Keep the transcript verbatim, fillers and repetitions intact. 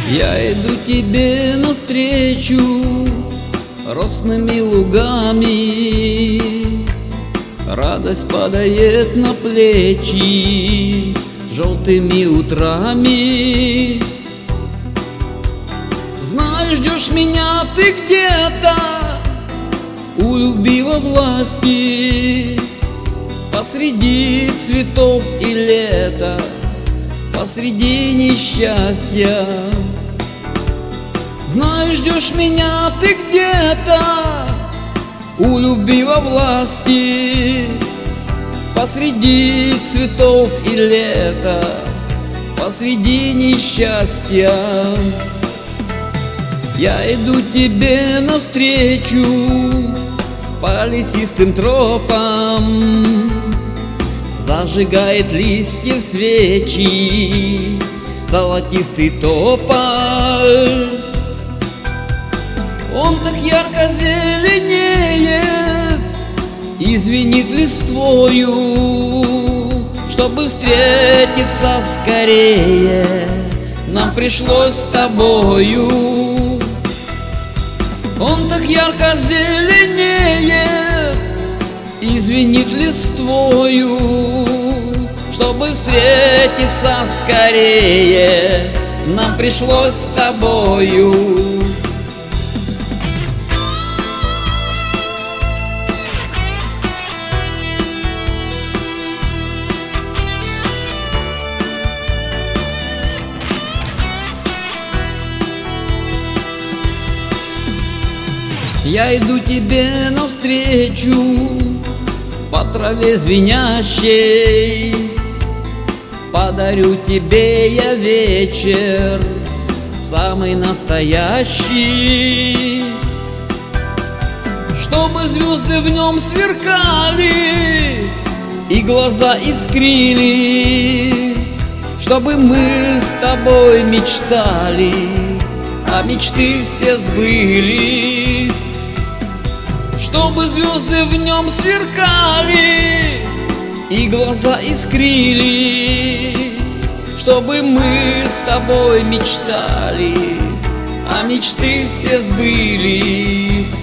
Я иду тебе навстречу росными лугами, радость падает на плечи желтыми утрами. Знаешь, ждешь меня ты где-то у любви во власти, посреди цветов и лета, посреди несчастья. Знаешь, ждешь меня ты где-то у любви во власти, посреди цветов и лета, посреди несчастья. Я иду тебе навстречу по лесистым тропам, зажигает листьев свечи золотистый тополь. Он так ярко зеленеет и звенит листвою. Чтобы встретиться скорее, нам пришлось с тобою. Он так ярко зеленеет и звенит листвою. Чтобы встретиться скорее, нам пришлось с тобою. Я иду тебе навстречу по траве звенящей, подарю тебе я вечер самый настоящий. Чтобы звезды в нем сверкали и глаза искрились, чтобы мы с тобой мечтали, а мечты все сбылись. Чтобы звезды в нем сверкали и глаза искрились, чтобы мы с тобой мечтали, а мечты все сбылись.